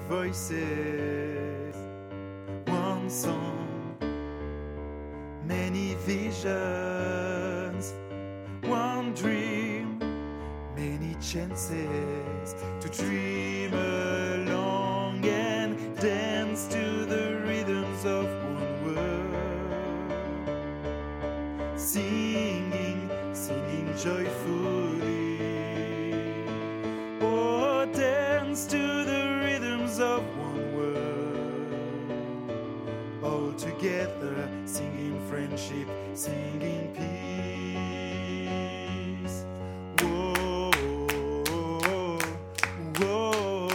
voices, one song, many visions, one dream, many chances to dream along and dance to the rhythms of one world, singing joyfully. Oh, dance to the rhythms of one world, all together, singing friendship, singing peace. Whoa, whoa,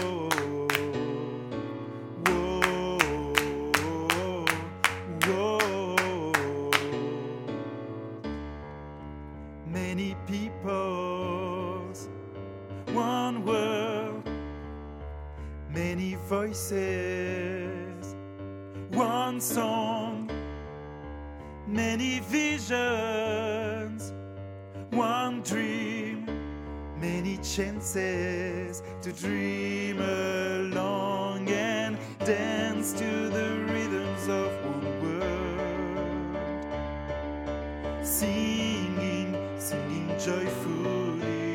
whoa, whoa. Many peoples, one world, many voices, one song, many visions, one dream, many chances to dream along and dance to the rhythms of one world, singing joyfully.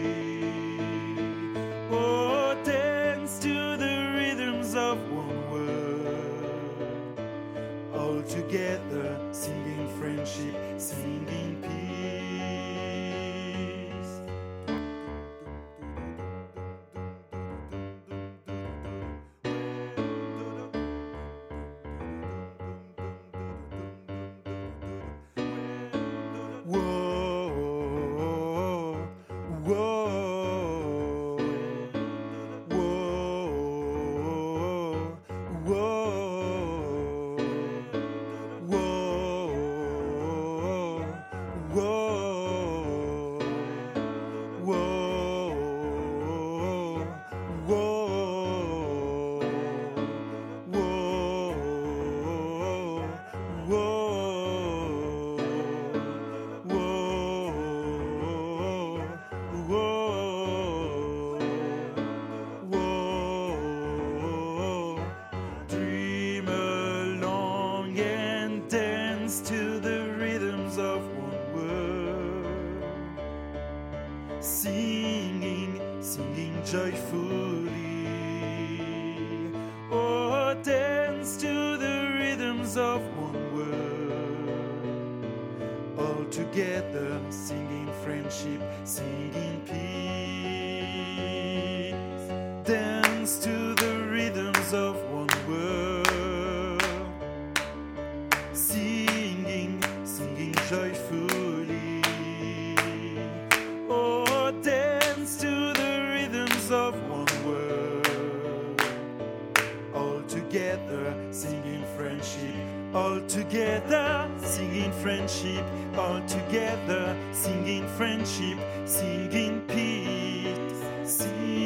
Oh, dance to the rhythms of one world, all together, singing friendship, singing peace. Whoa, whoa, whoa, whoa, dream along and dance to the rhythms of one world, singing joyfully. Oh, dance to the rhythms of one world, all together, singing friendship, singing peace. Dance to the rhythms of one world, singing joyfully. Oh, dance to the rhythms of one world, all together, singing friendship, all together, singing friendship, all together, singing friendship, singing peace.